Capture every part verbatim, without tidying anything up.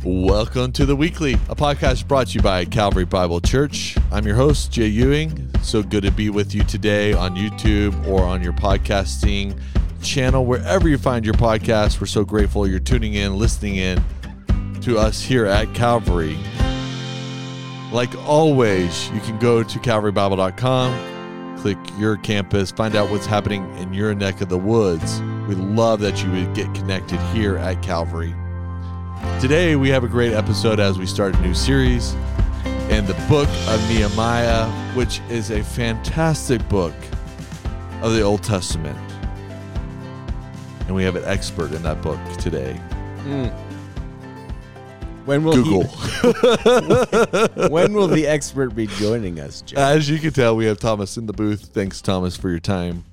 Welcome to The Weekly, a podcast brought to you by Calvary Bible Church. I'm your host, Jay Ewing. So good to be with you today on YouTube or on your podcasting channel, wherever you find your podcast. We're so grateful you're tuning in, listening in to us here at Calvary. Like always, you can go to calvary bible dot com, click your campus, find out what's happening in your neck of the woods. We love that you would get connected here at Calvary. Today, we have a great episode as we start a new series in the book of Nehemiah, which is a fantastic book of the Old Testament. And we have an expert in that book today. Mm. When will Google. He, when will the expert be joining us, Jay? As you can tell, we have Thomas in the booth. Thanks, Thomas, for your time.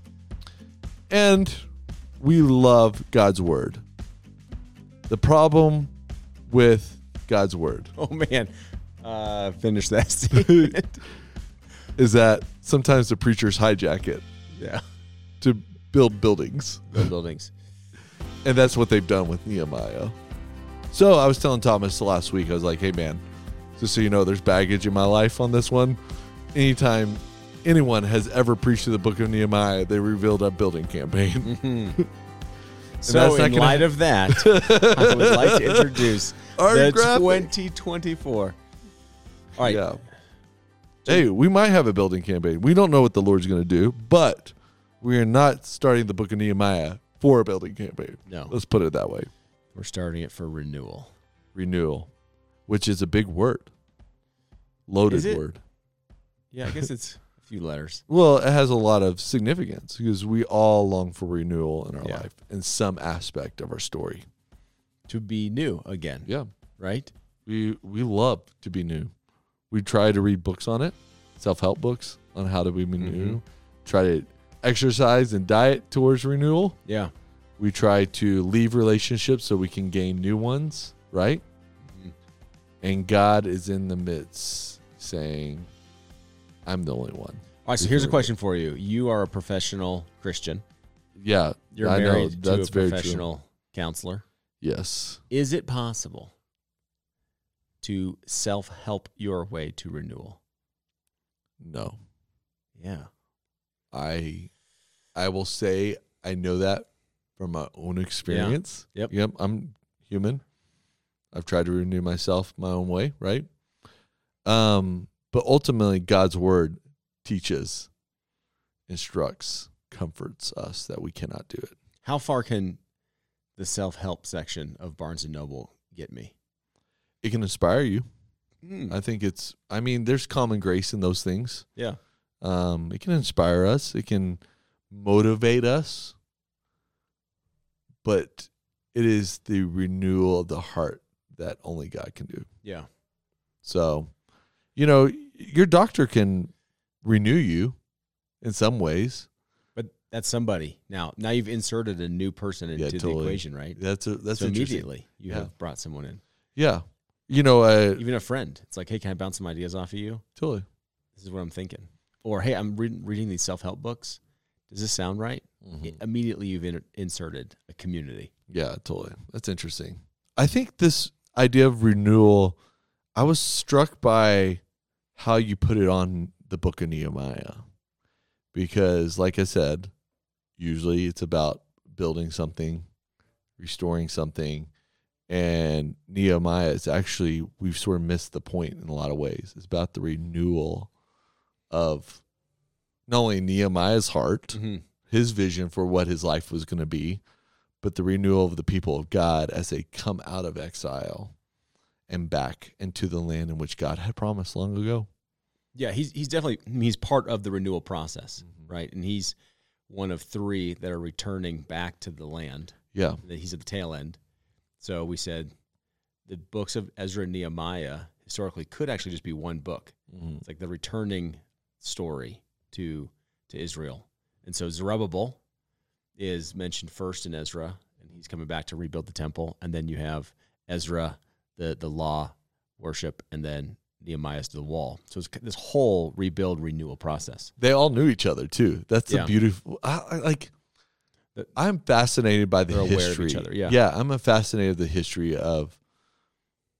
And we love God's Word. The problem with God's Word. Oh, man. Uh, finish that statement. Is that sometimes the preachers hijack it. Yeah. To build buildings. Build buildings. And that's what they've done with Nehemiah. So I was telling Thomas last week, I was like, hey, man, just so you know, there's baggage in my life on this one. Anytime anyone has ever preached through the book of Nehemiah, they revealed a building campaign. Mm-hmm. So in gonna... light of that, I would like to introduce Our the graphic. twenty twenty-four. All right. Yeah. Hey, we might have a building campaign. We don't know what the Lord's going to do, but we are not starting the book of Nehemiah for a building campaign. No. Let's put it that way. We're starting it for renewal. Renewal, which is a big word. Loaded Is it? word. Yeah, I guess it's a few letters. Well, it has a lot of significance because we all long for renewal in our Yeah. life in some aspect of our story. To be new again. Yeah. Right? We we love to be new. We try to read books on it, self-help books on how to be new. Mm-hmm. Try Try to exercise and diet towards renewal. Yeah. We try to leave relationships so we can gain new ones, right? Mm-hmm. And God is in the midst saying, I'm the only one. All right, so here's a question for you. You are a professional Christian. Yeah, You're I know. married That's to a very professional true. counselor. Yes. Is it possible to self-help your way to renewal? No. Yeah. I I will say I know that from my own experience. Yeah. Yep. Yep. I'm human. I've tried to renew myself my own way, right? Um, but ultimately God's word teaches, instructs, comforts us that we cannot do it. How far can the self-help section of Barnes and Noble get me? It can inspire you. Mm. I think it's I mean, there's common grace in those things. Yeah. Um, it can inspire us. It can motivate us. But it is the renewal of the heart that only God can do. Yeah. So, you know, your doctor can renew you in some ways. But that's somebody. Now, now you've inserted a new person into Yeah, the totally. equation, right? That's a, that's so interesting. immediately you Yeah. have brought someone in. Yeah. You know, uh, Even a friend. It's like, hey, can I bounce some ideas off of you? totally. This is what I'm thinking. Or, hey, I'm reading, reading these self-help books. Does this sound right? Mhm. I- immediately you've in, inserted a community. Yeah, totally. That's interesting. I think this idea of renewal, I was struck by how you put it on the book of Nehemiah. Because, like I said, usually it's about building something, restoring something. And Nehemiah is actually, we've sort of missed the point in a lot of ways. It's about the renewal of not only Nehemiah's heart, Mm-hmm. his vision for what his life was going to be, but the renewal of the people of God as they come out of exile and back into the land in which God had promised long ago. Yeah, he's he's definitely he's part of the renewal process, Mhm. right? And he's one of three that are returning back to the land. Yeah. That he's at the tail end. So we said the books of Ezra and Nehemiah historically could actually just be one book. Mm-hmm. It's like the returning story to to Israel. And so Zerubbabel is mentioned first in Ezra, and he's coming back to rebuild the temple. And then you have Ezra, the the law, worship, and then Nehemiah's to the wall. So it's this whole rebuild renewal process. They all knew each other too. That's Yeah. a beautiful. I, I like. The- I'm fascinated by the They're aware of history. each other, yeah. yeah. I'm fascinated with the history of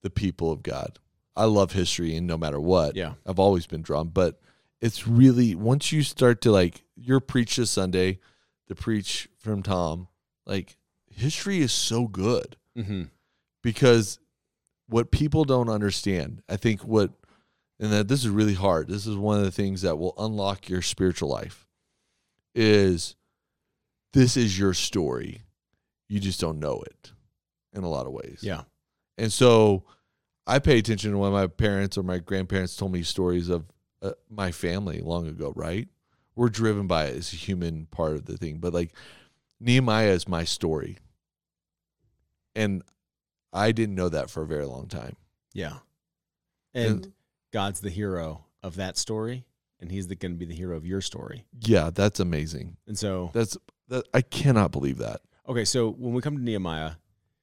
the people of God. I love history, and no matter what, Yeah. I've always been drawn. But it's really, once you start to like, your preach this Sunday, the preach from Tom, like history is so good Mm-hmm. because what people don't understand, I think what, and that this is really hard. This is one of the things that will unlock your spiritual life is this is your story. You just don't know it in a lot of ways. Yeah. And so I pay attention to when my parents or my grandparents told me stories of uh, my family long ago, right? We're driven by it as a human part of the thing. But like Nehemiah is my story. And I didn't know that for a very long time. Yeah. And, And- God's the hero of that story, and he's going to be the hero of your story. Yeah, that's amazing. And so, That's that, I cannot believe that. okay, so when we come to Nehemiah,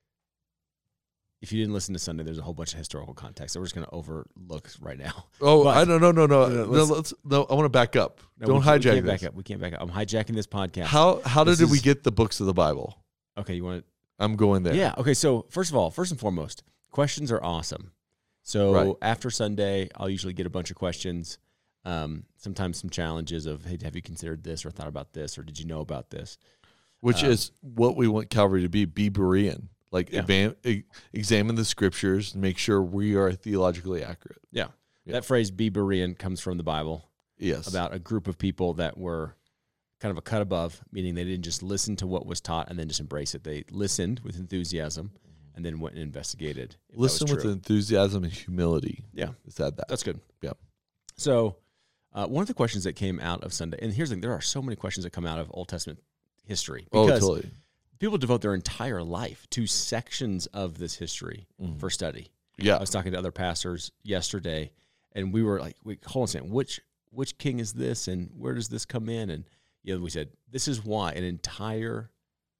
if you didn't listen to Sunday, there's a whole bunch of historical context that we're just going to overlook right now. Oh, But- I don't no no no No, no. no, No, let's- let's, no I want to back up. No, Don't we can't- hijack we can't this. back up. We can't back up. I'm hijacking this podcast. How how This did we is- get the books of the Bible? Okay, you want I'm going to? there. Yeah. Okay, so first of all, first and foremost, questions are awesome. So Right. after Sunday, I'll usually get a bunch of questions. Um, sometimes some challenges of, hey, have you considered this or thought about this or did you know about this? Which Um, is what we want Calvary to be, be Berean. Like Yeah. evan- e- examine the scriptures and make sure we are theologically accurate. Yeah. Yeah. That phrase, be Berean, comes from the Bible Yes. about a group of people that were kind of a cut above, meaning they didn't just listen to what was taught and then just embrace it. They listened with enthusiasm and then went and investigated. if that was Listen with true. enthusiasm and humility. Yeah. Let's add that. That's good. Yeah. So, uh, one of the questions that came out of Sunday, and here's the thing, there are so many questions that come out of Old Testament history Oh, because totally. people devote their entire life to sections of this history Mhm. for study. Yeah. I was talking to other pastors yesterday, and we were like, "Wait, hold on a second. Which which king is this, and where does this come in?" And you know, we said this is why an entire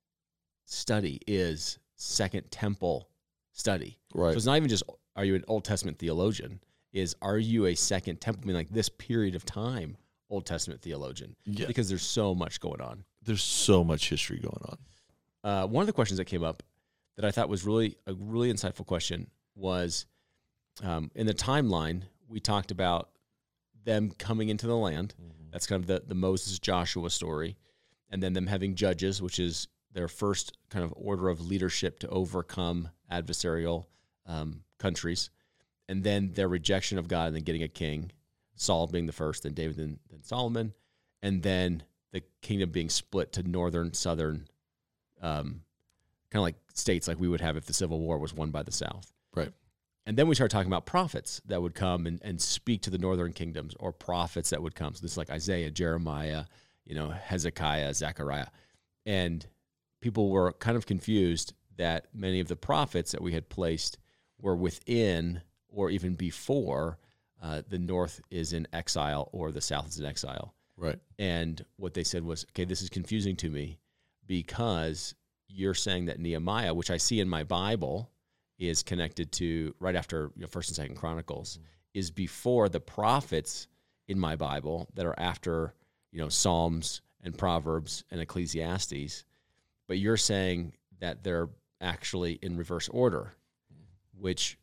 study is Second Temple study. Right. So it's not even just are you an Old Testament theologian? Is are you a Second Temple? I mean, like this period of time, Old Testament theologian? Yeah. Because there's so much going on. There's so much history going on. Uh, one of the questions that came up that I thought was really a really insightful question was um, in the timeline, we talked about them coming into the land. That's kind of the, the Moses Joshua story. And then them having judges, which is their first kind of order of leadership to overcome adversarial um, countries. And then their rejection of God and then getting a king, Saul being the first, then David, then, then Solomon. And then the kingdom being split to northern, southern, um, kind of like states like we would have if the Civil War was won by the South. Right. And then we started talking about prophets that would come and, and speak to the northern kingdoms, or prophets that would come. So this is like Isaiah, Jeremiah, you know, Hezekiah, Zechariah. And people were kind of confused that many of the prophets that we had placed were within or even before uh, the north is in exile or the south is in exile. Right. And what they said was, okay, this is confusing to me because you're saying that Nehemiah, which I see in my Bible, is connected to right after you know, First and Second Chronicles, mm-hmm. is before the prophets in my Bible that are after you know Psalms and Proverbs and Ecclesiastes. But you're saying that they're actually in reverse order, which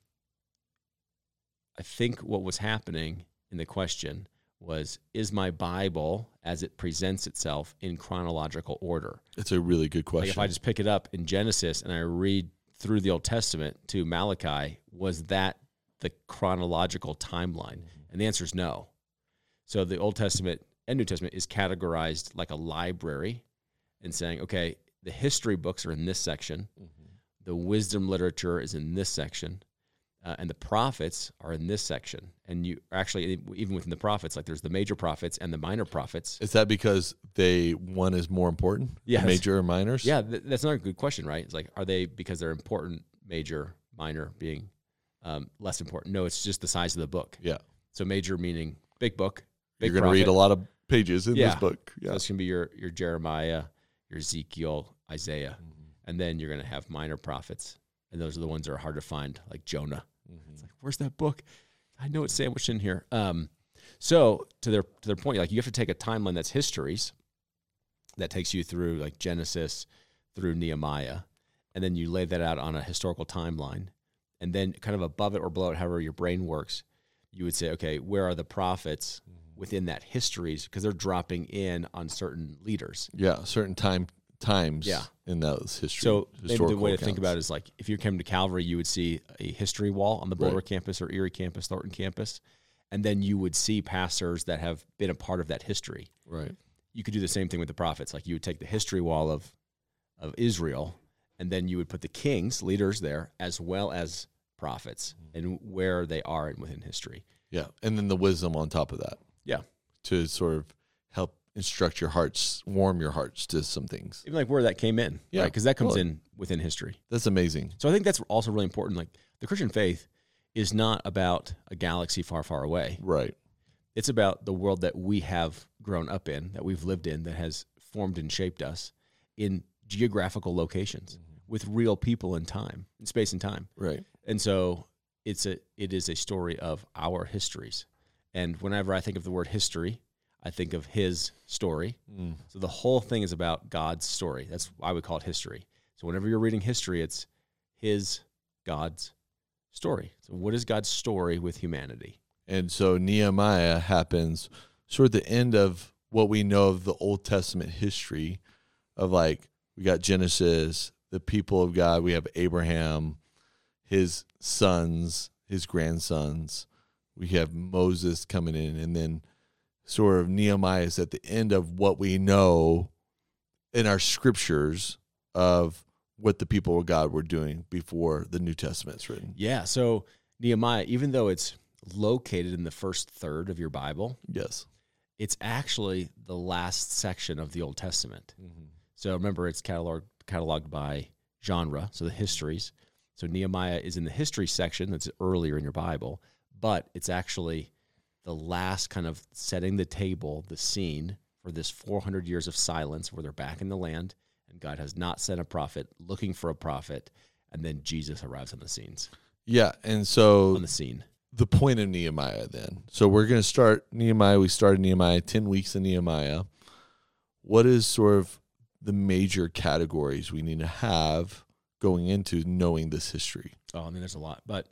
I think what was happening in the question was, is my Bible, as it presents itself, in chronological order? It's a really good question. Like if I just pick it up in Genesis and I read through the Old Testament to Malachi, was that the chronological timeline? Mm-hmm. And the answer is no. So the Old Testament and New Testament is categorized like a library and saying, okay, the history books are in this section, mm-hmm. the wisdom literature is in this section, uh, and the prophets are in this section. And you actually, even within the prophets, like there's the major prophets and the minor prophets. Is that because they one is more important? Yes. The major or minors? Yeah, th- that's not a good question, right? It's like, are they because they're important, major, minor being um, less important? No, it's just the size of the book. Yeah. So major meaning big book. Big You're going to read a lot of pages in yeah. this book. Yeah. So this can be your, your Jeremiah, your Ezekiel, Isaiah. Mm-hmm. And then you're going to have minor prophets. And those are the ones that are hard to find, like Jonah. Mm-hmm. It's like, where's that book? I know it's sandwiched in here. Um, so to their to their point, like you have to take a timeline that's histories that takes you through like Genesis through Nehemiah, and then you lay that out on a historical timeline, And then kind of above it or below it, however your brain works, you would say, okay, where are the prophets within that histories? Because they're dropping in on certain leaders. Yeah, certain time times Yeah. in those history. So maybe the way to historical think about it accounts. is like if you came to Calvary, you would see a history wall on the Boulder Right. campus or Erie campus, Thornton campus, and then you would see pastors that have been a part of that history. Right. You could do the same thing with the prophets. Like you would take the history wall of of Israel, and then you would put the kings, leaders there, as well as prophets, and where they are within history. Yeah. And then the wisdom on top of that. Yeah. To sort of help instruct your hearts, warm your hearts to some things. Even like where that came in, Yeah, right? Because that comes totally. in within history. That's amazing. So I think that's also really important. Like the Christian faith is not about a galaxy far, far away. Right. It's about the world that we have grown up in, that we've lived in, that has formed and shaped us in geographical locations with real people in time, in space and time. Right. And so it's a it is a story of our histories. And whenever I think of the word history, I think of his story. Mm. So the whole thing is about God's story. That's why we call it history. So whenever you're reading history, it's his, God's story. So what is God's story with humanity? And so Nehemiah happens sort of the end of what we know of the Old Testament history of like, we got Genesis, the people of God, we have Abraham, his sons, his grandsons, we have Moses coming in, and then sort of Nehemiah is at the end of what we know in our scriptures of what the people of God were doing before the New Testament's written. Yeah, so Nehemiah, even though it's located in the first third of your Bible, Yes. it's actually the last section of the Old Testament. Mm-hmm. So remember, it's cataloged, cataloged by genre, so the histories. So Nehemiah is in the history section that's earlier in your Bible, but it's actually the last kind of setting the table, the scene for this four hundred years of silence where they're back in the land and God has not sent a prophet, looking for a prophet, and then Jesus arrives on the scenes, Yeah, and so on the scene. the point of Nehemiah then. So we're going to start Nehemiah. We started Nehemiah, ten weeks in Nehemiah. What is sort of the major categories we need to have going into knowing this history? Oh, I mean, there's a lot. But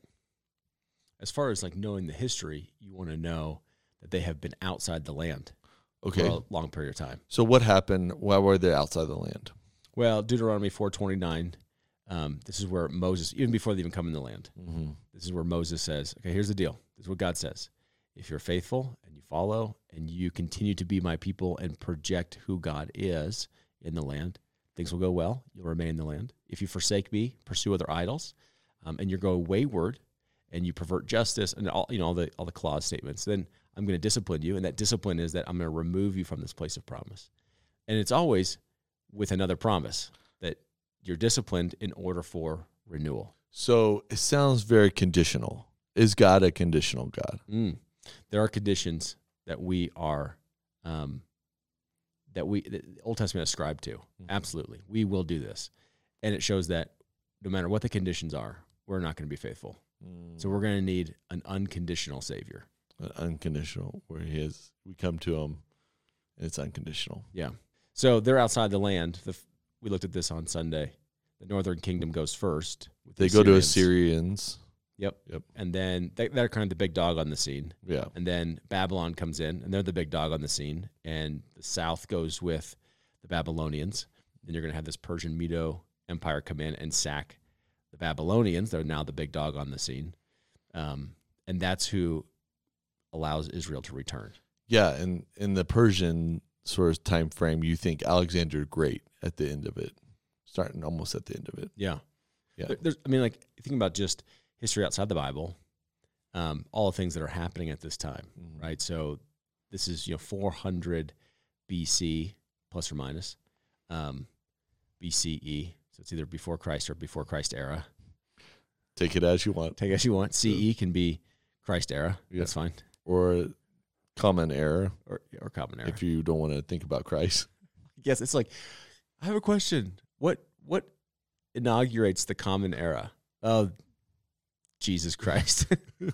as far as like knowing the history, you want to know that they have been outside the land Okay. for a long period of time. So what happened? Why were they outside the land? Well, Deuteronomy four twenty-nine, um, this is where Moses, even before they even come in the land, Mm-hmm. this is where Moses says, okay, here's the deal. This is what God says. If you're faithful and you follow and you continue to be my people and project who God is in the land, things will go well. You'll remain in the land. If you forsake me, pursue other idols, um, and you go wayward and you pervert justice and all, you know, all the, all the clause statements, then I'm going to discipline you. And that discipline is that I'm going to remove you from this place of promise. And it's always with another promise that you're disciplined in order for renewal. So it sounds very conditional. Is God a conditional God? Mm. There are conditions that we are, um, that we, the Old Testament ascribed to. Mm-hmm. Absolutely. We will do this. And it shows that no matter what the conditions are, we're not going to be faithful. Mm. So we're going to need an unconditional Savior. Unconditional, where he is, we come to him, and it's unconditional. Yeah. So they're outside the land. The, we looked at this on Sunday. The northern kingdom goes first. With They the go to Assyrians. Assyrians. Yep. Yep. And then they, they're kind of the big dog on the scene. Yeah. And then Babylon comes in, and they're the big dog on the scene. And the south goes with the Babylonians. Then you're going to have this Persian Medo Empire come in and sack the Babylonians. They're now the big dog on the scene. Um, and that's who allows Israel to return. Yeah, and in the Persian sort of time frame, you think Alexander the Great at the end of it, starting almost at the end of it. Yeah. Yeah. There- There's, I mean, like, think about just history outside the Bible, um, all the things that are happening at this time, Mhm. right? So this is, you know, four hundred B C, plus or minus, um, B C E. So it's either before Christ or before Christ era. Take it as you want, Take it as you want. C E can be Christ era. Yeah. That's fine. or common era Or, or common era. if you don't want to think about Christ. Yes, it's like, I have a question. What what inaugurates the common era? Oh, Jesus Christ.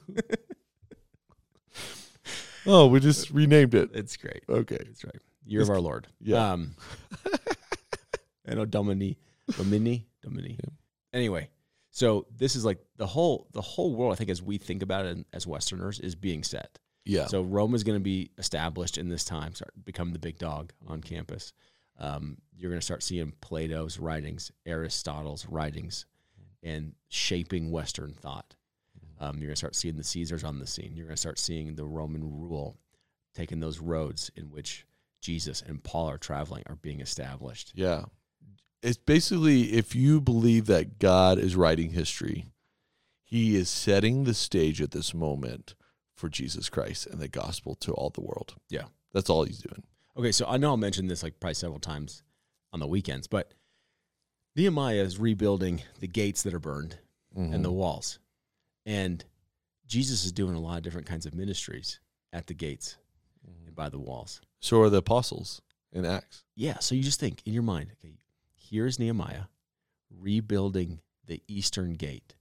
Oh, we just renamed it. It's great. Okay. That's right. Year of our Lord. Yeah. Um, I know Domini, Domini, Domini. Yeah. Anyway, So this is like the whole the whole world, I think, as we think about it as Westerners, is being set. Yeah. So Rome is going to be established in this time, start become the big dog on campus. Um, you're going to start seeing Plato's writings, Aristotle's writings, and shaping Western thought. Um, you're going to start seeing the Caesars on the scene. You're going to start seeing the Roman rule taking those roads in which Jesus and Paul are traveling are being established. Yeah. It's basically, if you believe that God is writing history, he is setting the stage at this moment for Jesus Christ and the gospel to all the world. Yeah. That's all he's doing. Okay, so I know I'll mention this like probably several times on the weekends, but Nehemiah is rebuilding the gates that are burned Mm-hmm. and the walls. And Jesus is doing a lot of different kinds of ministries at the gates Mm-hmm. and by the walls. So are the apostles in Acts. Yeah, so you just think in your mind, okay, here's Nehemiah rebuilding the eastern gate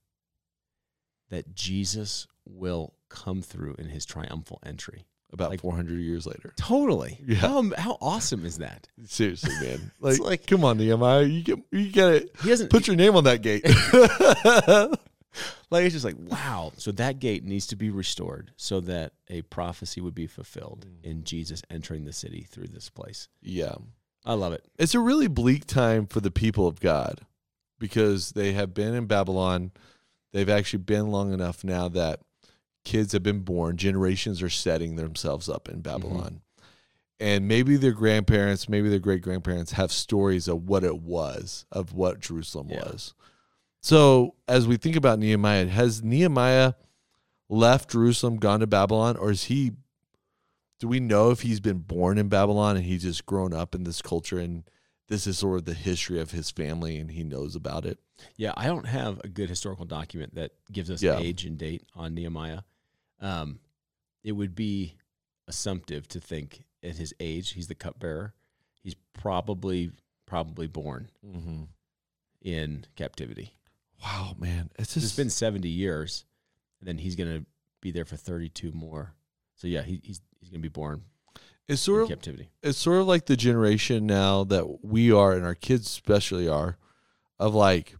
that Jesus will come through in his triumphal entry. About Like- four hundred years later. Totally. Yeah. How, how awesome is that? Seriously, man. Like, like- come on, Nehemiah. You get, you get it. He doesn't Put your name on that gate. like it's just like, wow. So that gate needs to be restored so that a prophecy would be fulfilled in Jesus entering the city through this place. Yeah. I love it. It's a really bleak time for the people of God because they have been in Babylon. They've actually been long enough now that kids have been born. Generations are setting themselves up in Babylon. And maybe their grandparents, maybe their great-grandparents have stories of what it was, of what Jerusalem Yeah. was. So as we think about Nehemiah, has Nehemiah left Jerusalem, gone to Babylon, or is he, do we know if he's been born in Babylon and he's just grown up in this culture and this is sort of the history of his family and he knows about it? Yeah, I don't have a good historical document that gives us Yeah. age and date on Nehemiah. Um, it would be assumptive to think at his age, he's the cupbearer. He's probably probably born Mm-hmm. in captivity. Wow, man. It's It's just been seventy years, and then he's going to be there for thirty-two more. So yeah, he, he's he's going to be born it's sort in of captivity. it's sort of like the generation now that we are and our kids especially are of like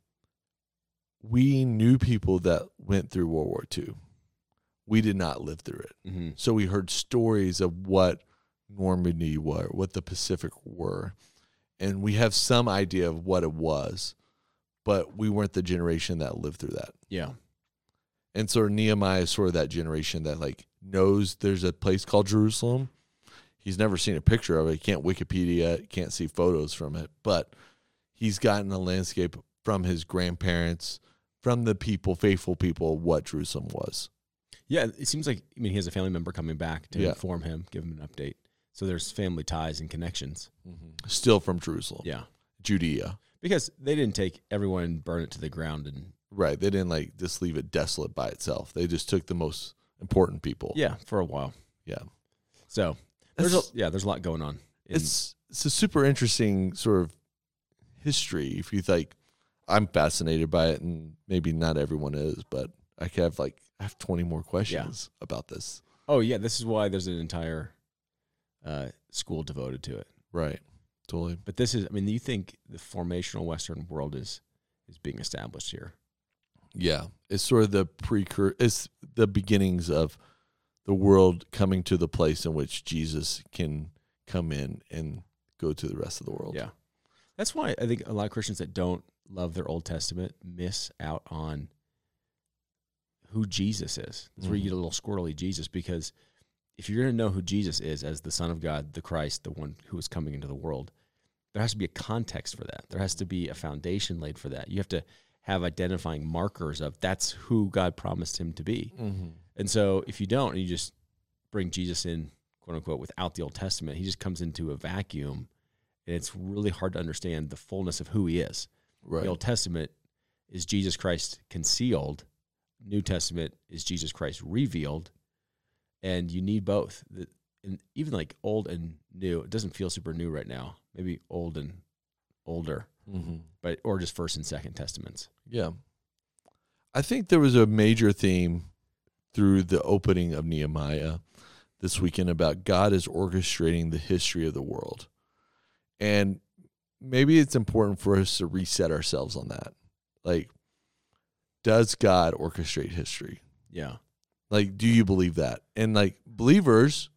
we knew people that went through World War Two. We did not live through it. Mm-hmm. So we heard stories of what Normandy were, what the Pacific were. And we have some idea of what it was, but we weren't the generation that lived through that. Yeah. And so Nehemiah is sort of that generation that like knows there's a place called Jerusalem. He's never seen a picture of it. He can't Wikipedia, can't see photos from it, but he's gotten a landscape from his grandparents, from the people, faithful people, of what Jerusalem was. Yeah, it seems like, I mean, he has a family member coming back to Yeah. inform him, give him an update. So there's family ties and connections. Still from Jerusalem, Yeah. Judea. Because they didn't take everyone and burn it to the ground. And Right. They didn't like just leave it desolate by itself. They just took the most important people. yeah, for a while. Yeah. So there's a, It's- yeah, there's a lot going on. in- It's it's a super interesting sort of history. If you like, I'm fascinated by it, and maybe not everyone is, but I could have like I have twenty more questions about this. oh yeah, this is why there's an entire uh, school devoted to it. Right. Totally. But this is, I mean, you think the formational Western world is is being established here. Yeah. It's sort of the precur. It's the beginnings of the world coming to the place in which Jesus can come in and go to the rest of the world. Yeah. That's why I think a lot of Christians that don't love their Old Testament miss out on who Jesus is. That's where you Mhm. get a little squirrely Jesus, because if you're going to know who Jesus is as the Son of God, the Christ, the one who is coming into the world, there has to be a context for that. There has to be a foundation laid for that. You have to have identifying markers of that's who God promised him to be. Mm-hmm. And so if you don't, and you just bring Jesus in, quote unquote, without the Old Testament, he just comes into a vacuum, and it's really hard to understand the fullness of who he is. Right. The Old Testament is Jesus Christ concealed. New Testament is Jesus Christ revealed. And you need both. The, and even like old and new, it doesn't feel super new right now. Maybe old and older, Mm-hmm. but or just First and Second Testaments. Yeah. I think there was a major theme through the opening of Nehemiah this weekend about God is orchestrating the history of the world. And maybe it's important for us to reset ourselves on that. Like, does God orchestrate history? Yeah. Like, do you believe that? And like believers,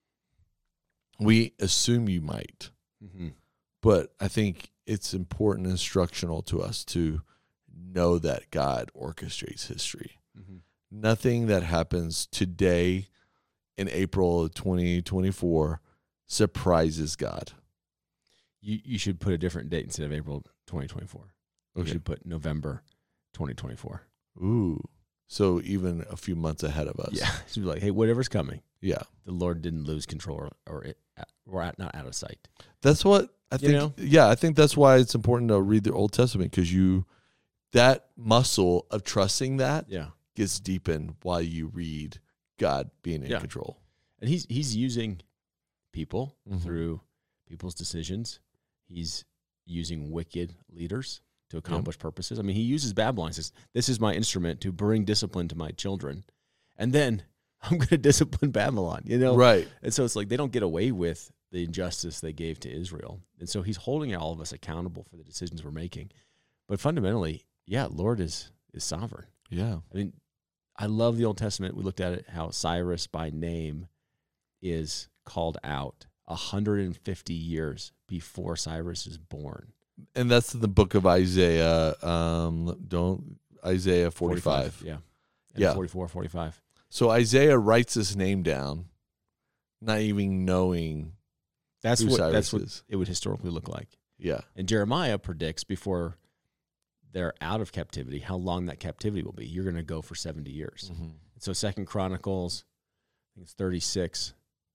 we assume you might, Mm-hmm. but I think it's important and instructional to us to know that God orchestrates history. Mm-hmm. Nothing that happens today in April of twenty twenty-four surprises God. You you should put a different date instead of April twenty twenty-four. You Okay. should put November twenty twenty-four. Ooh. So even a few months ahead of us. Yeah. It should be like, hey, whatever's coming, Yeah. the Lord didn't lose control or, or it, we're at, not out of sight. That's what I You think. know? Yeah, I think that's why it's important to read the Old Testament, because you, that muscle of trusting that Yeah. gets deepened while you read God being in Yeah. control. And he's he's using people Mhm. through people's decisions. He's using wicked leaders to accomplish purposes. I mean, he uses Babylon. He says, this is my instrument to bring discipline to my children. And then I'm going to discipline Babylon, you know? Right. And so it's like they don't get away with the injustice they gave to Israel. And so he's holding all of us accountable for the decisions we're making. But fundamentally, yeah, Lord is is sovereign. Yeah. I mean, I love the Old Testament. We looked at it, how Cyrus by name is called out one hundred fifty years before Cyrus is born. And that's in the book of Isaiah. Um, don't Isaiah forty-five. Yeah. And Yeah. forty-four, forty-five. So Isaiah writes his name down, not even knowing That's who what Cyrus that's what is. it would historically look like. Yeah. And Jeremiah predicts before they're out of captivity how long that captivity will be. You're going to go for seventy years. Mm-hmm. So Second Chronicles, I think it's thirty-six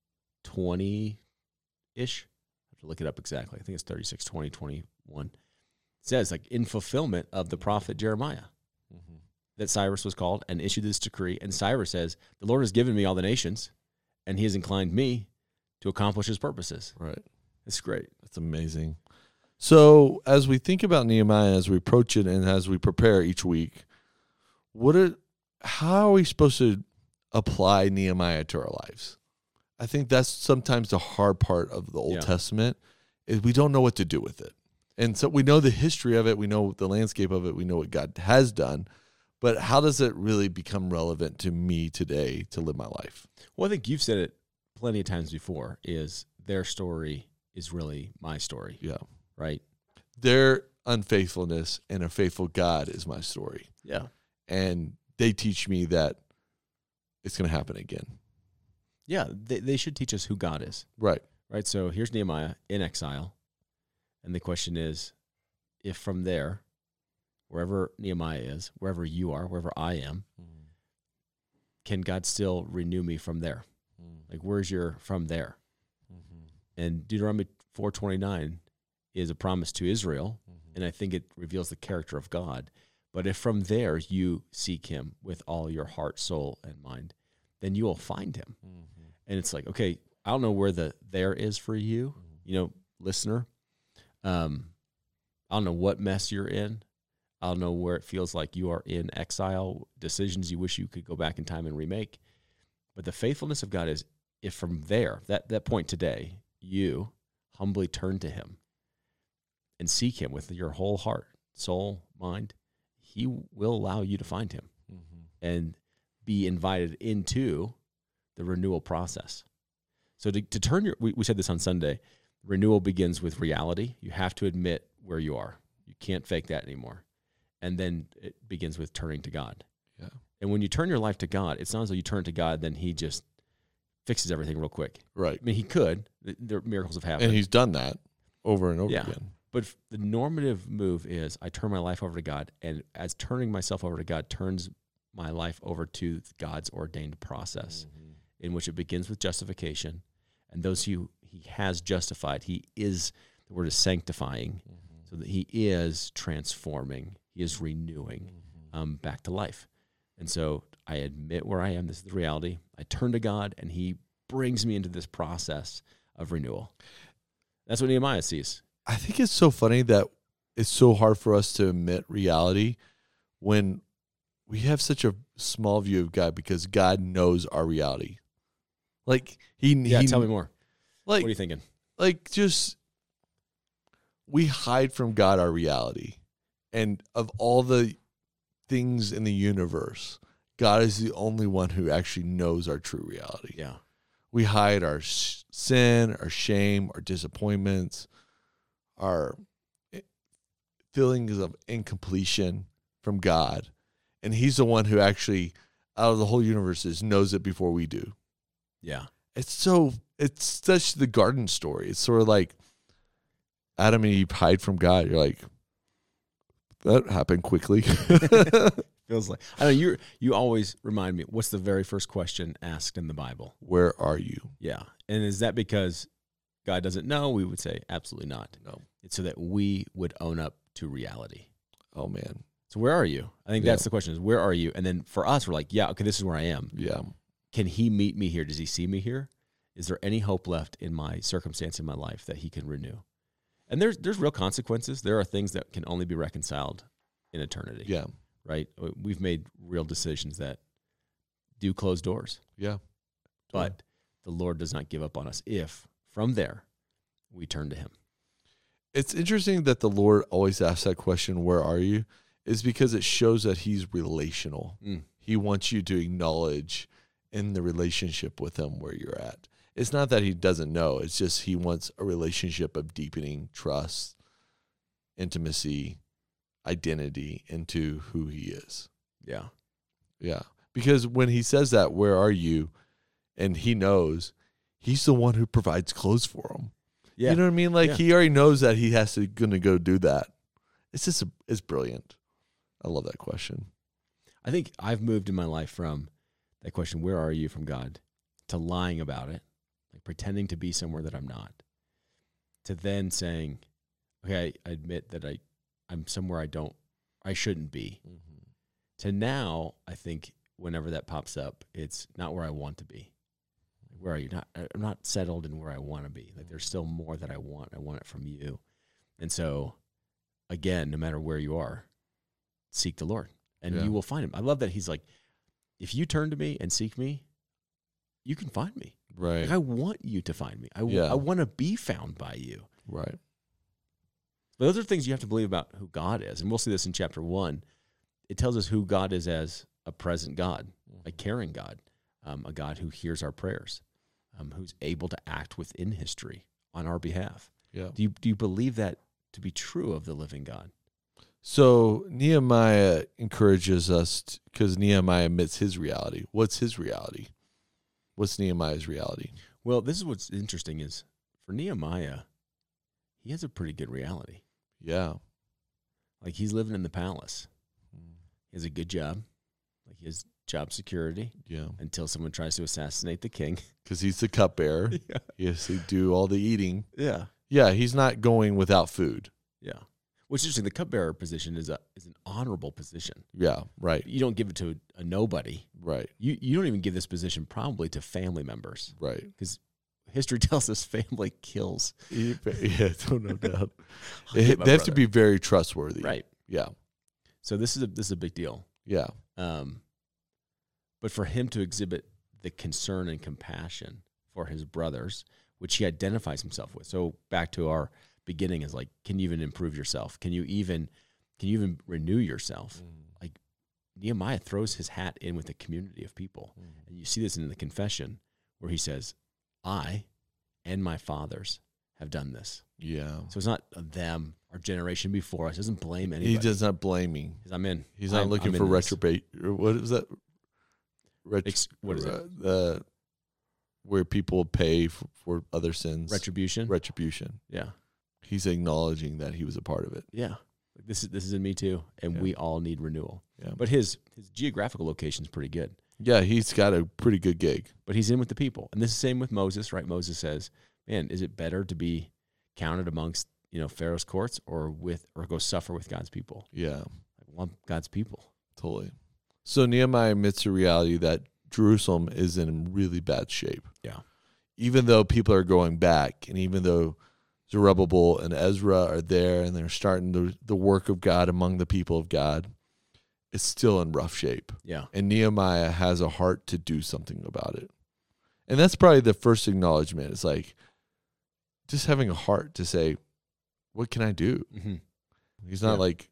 twenty-ish. I have to look it up exactly. I think it's thirty-six twenty, twenty-one. It says, like, in fulfillment of the prophet Jeremiah, Mm-hmm. that Cyrus was called and issued this decree. And Cyrus says, the Lord has given me all the nations, and he has inclined me to accomplish his purposes. Right. It's great. That's amazing. So as we think about Nehemiah, as we approach it, and as we prepare each week, what are, how are we supposed to apply Nehemiah to our lives? I think that's sometimes the hard part of the Old Yeah. Testament, is we don't know what to do with it. And so we know the history of it, we know the landscape of it, we know what God has done, but how does it really become relevant to me today to live my life? Well, I think you've said it plenty of times before, is their story is really my story, Yeah. right? Their unfaithfulness and a faithful God is my story. Yeah. And they teach me that it's going to happen again. Yeah, they, they should teach us who God is, Right. right? So here's Nehemiah in exile. And the question is, if from there, wherever Nehemiah is, wherever you are, wherever I am, Mm-hmm. can God still renew me from there? Like, where's your from there? Mm-hmm. And Deuteronomy four twenty-nine is a promise to Israel, Mm-hmm. and I think it reveals the character of God. But if from there you seek him with all your heart, soul, and mind, then you will find him. Mm-hmm. And it's like, okay, I don't know where the there is for you, you know, listener. Um, I don't know what mess you're in. I don't know where it feels like you are in exile, decisions you wish you could go back in time and remake. But the faithfulness of God is, if from there, that, that point today, you humbly turn to him and seek him with your whole heart, soul, mind, he will allow you to find him Mm-hmm. and be invited into the renewal process. So to, to turn your, we, we said this on Sunday, renewal begins with reality. You have to admit where you are. You can't fake that anymore. And then it begins with turning to God. Yeah. And when you turn your life to God, it's not as though you turn to God, then he just fixes everything real quick. Right. I mean, he could. There miracles have happened. And he's done that over and over Yeah. again. But f- the normative move is I turn my life over to God, and as turning myself over to God turns my life over to God's ordained process, Mm-hmm. in which it begins with justification, and those who he has justified, he is, the word is sanctifying, Mm-hmm. so that he is transforming, he is renewing Mm-hmm. um, back to life. And so I admit where I am, this is the reality, I turn to God, and he brings me into this process of renewal. That's what Nehemiah sees. I think it's so funny that it's so hard for us to admit reality when we have such a small view of God, because God knows our reality. Like he, Yeah, he tell me more. like What are you thinking? like just we hide from God our reality, and of all the things in the universe, God is the only one who actually knows our true reality. Yeah. We hide our sh- sin, our shame, our disappointments, our feelings of incompletion from God. And he's the one who actually, out of the whole universe, knows it before we do. Yeah. It's so, it's such the garden story. It's sort of like Adam and Eve hide from God. You're like, that happened quickly. Feels like, I know you you always remind me, what's the very first question asked in the Bible? Where are you? Yeah. And is that because God doesn't know? We would say absolutely not. No. It's so that we would own up to reality. Oh, man. So where are you? I think Yeah. that's the question, is where are you? And then for us, we're like, yeah, okay, this is where I am. Yeah. Can he meet me here? Does he see me here? Is there any hope left in my circumstance in my life that he can renew? And there's there's real consequences. There are things that can only be reconciled in eternity. Yeah. Right? We've made real decisions that do close doors. Yeah. But the Lord does not give up on us if, from there, we turn to him. It's interesting that the Lord always asks that question, where are you? Is because it shows that he's relational. Mm. He wants you to acknowledge in the relationship with him where you're at. It's not that he doesn't know. It's just he wants a relationship of deepening trust, intimacy, identity into who he is. Yeah. Yeah. Because when he says that, where are you? And he knows, he's the one who provides clothes for him. Yeah. You know what I mean? Like Yeah. he already knows that he has to gonna go do that. It's just, a, it's brilliant. I love that question. I think I've moved in my life from that question, where are you, from God, to lying about it, like pretending to be somewhere that I'm not, to then saying, okay, I admit that I, I'm somewhere I don't, I shouldn't be. Mm-hmm. To now, I think whenever that pops up, it's not where I want to be. Where are you? Not, I'm not settled in where I want to be. Like there's still more that I want. I want it from you. And so, again, no matter where you are, seek the Lord, and Yeah. you will find him. I love that he's like, if you turn to me and seek me, you can find me. Right. Like, I want you to find me. I, Yeah. I want to be found by you. Right. But those are things you have to believe about who God is. And we'll see this in chapter one. It tells us who God is as a present God, a caring God, um, a God who hears our prayers, um, who's able to act within history on our behalf. Yeah. Do you, do you believe that to be true of the living God? So Nehemiah encourages us because Nehemiah admits his reality. What's his reality? What's Nehemiah's reality? Well, this is what's interesting is for Nehemiah, he has a pretty good reality. Yeah. Like he's living in the palace. He has a good job. Like he has job security Yeah. until someone tries to assassinate the king. Because he's the cupbearer. Yeah. He has to do all the eating. Yeah. Yeah, he's not going without food. Yeah. Which is interesting. The cupbearer position is a is an honorable position. Yeah, right, You don't give it to a, a nobody. right, You you don't even give this position probably to family members, right. because history tells us family kills. Yeah, no, no doubt. I'll It- get my they have to brother. be very trustworthy. Right. Yeah, So this is a this is a big deal. yeah, Um, but for him to exhibit the concern and compassion for his brothers, which he identifies himself with. So back to our beginning is like, can you even improve yourself? Can you even can you even renew yourself? Like Nehemiah throws his hat in with a community of people. And you see this in the confession where he says, I and my fathers have done this. yeah. So it's not them, our generation before us. He doesn't blame anybody. He does not blaming. Because I'm in. He's not I'm- looking I'm for in this. retrobate. What is that? Ret- Ex- what is it? Uh, where people pay for, for other sins. Retribution? Retribution. Yeah. He's acknowledging that he was a part of it. Yeah. Like this is this is in me too. And Yeah. we all need renewal. Yeah. But his his geographical location is pretty good. Yeah, he's got a pretty good gig. But he's in with the people. And this is the same with Moses, right? Moses says, man, is it better to be counted amongst, you know, Pharaoh's courts or with or go suffer with God's people? Yeah, I want God's people. totally. So Nehemiah admits the reality that Jerusalem is in really bad shape. Yeah. Even though people are going back, and even though Zerubbabel and Ezra are there and they're starting the, the work of God among the people of God, it's still in rough shape. Yeah. And Nehemiah has a heart to do something about it. And that's probably the first acknowledgement. It's like just having a heart to say, what can I do? Mm-hmm. He's not Yeah. like,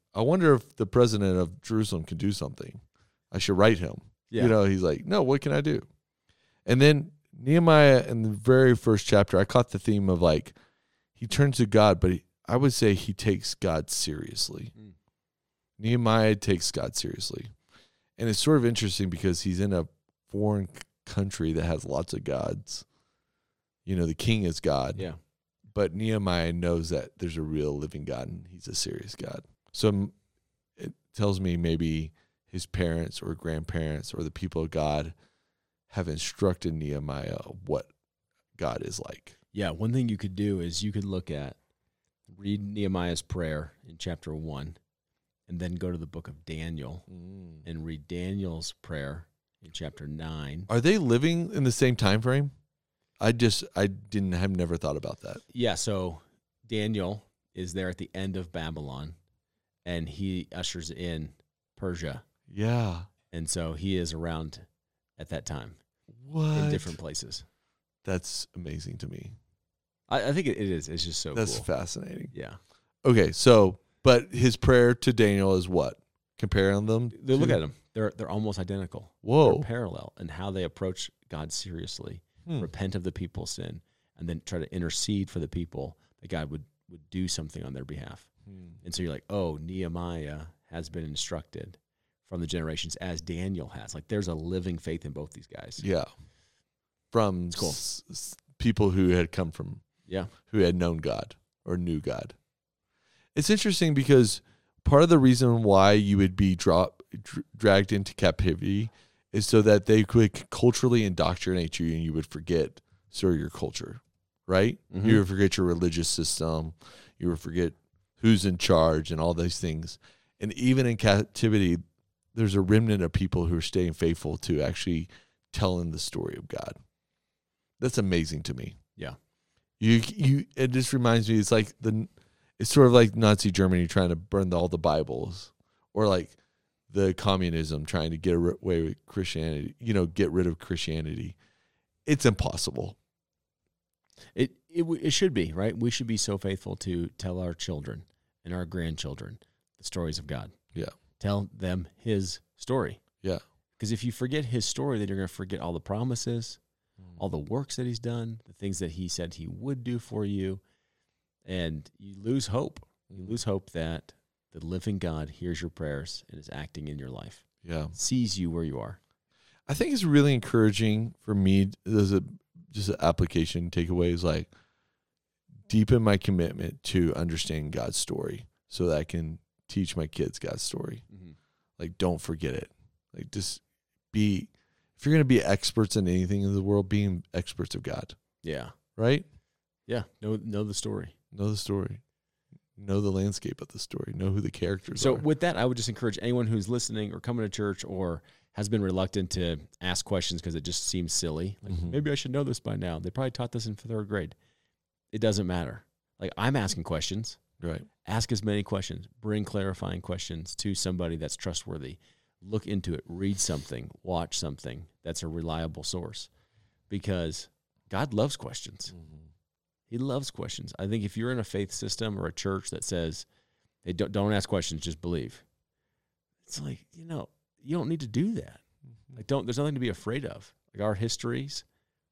I wonder if the president of Jerusalem can do something. I should write him. Yeah. You know, he's like, no, what can I do? And then Nehemiah in the very first chapter, I caught the theme of like, he turns to God, but he, I would say he takes God seriously. Mm. Nehemiah takes God seriously. And it's sort of interesting because he's in a foreign country that has lots of gods. You know, the king is God. Yeah. But Nehemiah knows that there's a real living God and he's a serious God. So it tells me maybe his parents or grandparents or the people of God have instructed Nehemiah what God is like. Yeah, one thing you could do is you could look at, read Nehemiah's prayer in chapter one, and then go to the book of Daniel mm. and read Daniel's prayer in chapter nine. Are they living in the same time frame? I just, I didn't have never thought about that. Yeah, so Daniel is there at the end of Babylon, and he ushers in Persia. Yeah. And so he is around at that time. What? In different places. That's amazing to me. I, I think it, it is. It's just so That's cool. fascinating. Yeah. Okay, so, but his prayer to Daniel is what? Comparing them? They to? Look at them. They're they're almost identical. Whoa. They're parallel in how they approach God seriously, hmm. repent of the people's sin, and then try to intercede for the people that God would, would do something on their behalf. Hmm. And so you're like, oh, Nehemiah has been instructed from the generations as Daniel has. Like there's a living faith in both these guys. Yeah. From cool. s- s- people who had come from, yeah, who had known God or knew God. It's interesting because part of the reason why you would be drop, dr- dragged into captivity is so that they could culturally indoctrinate you and you would forget sort of your culture, right? Mm-hmm. You would forget your religious system. You would forget who's in charge and all those things. And even in captivity, there's a remnant of people who are staying faithful to actually telling the story of God. That's amazing to me. Yeah. You you it just reminds me, it's like the it's sort of like Nazi Germany trying to burn the, all the Bibles, or like the communism trying to get away with Christianity, you know, get rid of Christianity. It's impossible. It it it should be, right? We should be so faithful to tell our children and our grandchildren the stories of God. Yeah. Tell them his story. Yeah. Because if you forget his story, then you're going to forget all the promises, all the works that he's done, the things that he said he would do for you, and you lose hope. You lose hope that the living God hears your prayers and is acting in your life. Yeah. Sees you where you are. I think it's really encouraging for me as a just an application takeaway is like deepen my commitment to understand God's story so that I can teach my kids God's story. Mm-hmm. Like, don't forget it. Like, just be, if you're going to be experts in anything in the world, being experts of God. Yeah. Right? Yeah. Know, know the story. Know the story. Know the landscape of the story. Know who the characters so are. So with that, I would just encourage anyone who's listening or coming to church or has been reluctant to ask questions because it just seems silly. Like, mm-hmm. maybe I should know this by now. They probably taught this in third grade. It doesn't matter. Like, I'm asking questions. Right. Ask as many questions. Bring clarifying questions to somebody that's trustworthy. Look into it. Read something. Watch something that's a reliable source. Because God loves questions. Mm-hmm. He loves questions. I think if you're in a faith system or a church that says, hey, don't, don't ask questions, just believe. It's like, you know, you don't need to do that. Mm-hmm. Like, don't. There's nothing to be afraid of. Like, our histories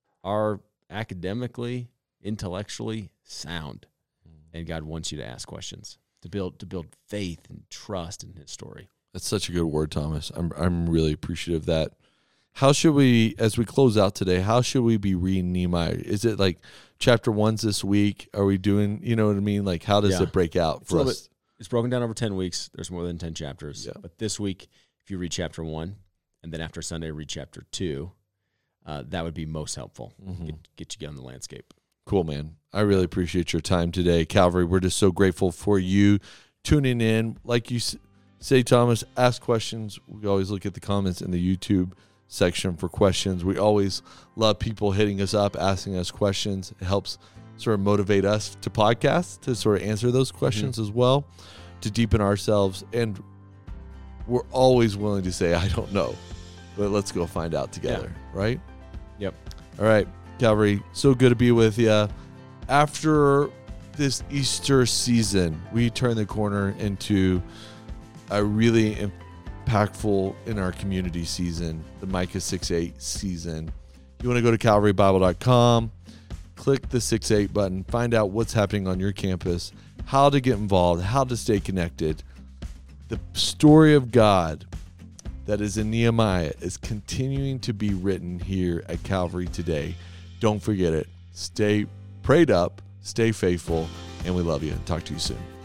are academically, intellectually sound. And God wants you to ask questions to build to build faith and trust in his story. That's such a good word, Thomas. I'm I'm really appreciative of that. How should we, as we close out today, how should we be reading Nehemiah? Is it like chapter one's this week? Are we doing, you know what I mean? Like, how does yeah. it break out for it's us? Bit, it's broken down over ten weeks. There's more than ten chapters. Yeah. But this week, if you read chapter one, and then after Sunday, read chapter two, uh, that would be most helpful. Mm-hmm. Get, get you on the landscape. Cool, man. I really appreciate your time today, Calvary. We're just so grateful for you tuning in. Like you say, Thomas, ask questions. We always look at the comments in the YouTube section for questions. We always love people hitting us up, asking us questions. It helps sort of motivate us to podcast, to sort of answer those questions mm-hmm. as well, to deepen ourselves. And we're always willing to say, I don't know, but let's go find out together, yeah. right? Yep. All right. Calvary, so good to be with you. After this Easter season, we turn the corner into a really impactful in our community season, the Micah six eight season. You want to go to calvary bible dot com, click the six eight button, find out what's happening on your campus, how to get involved, how to stay connected. The story of God that is in Nehemiah is continuing to be written here at Calvary today. Don't forget it. Stay prayed up, stay faithful, and we love you. Talk to you soon.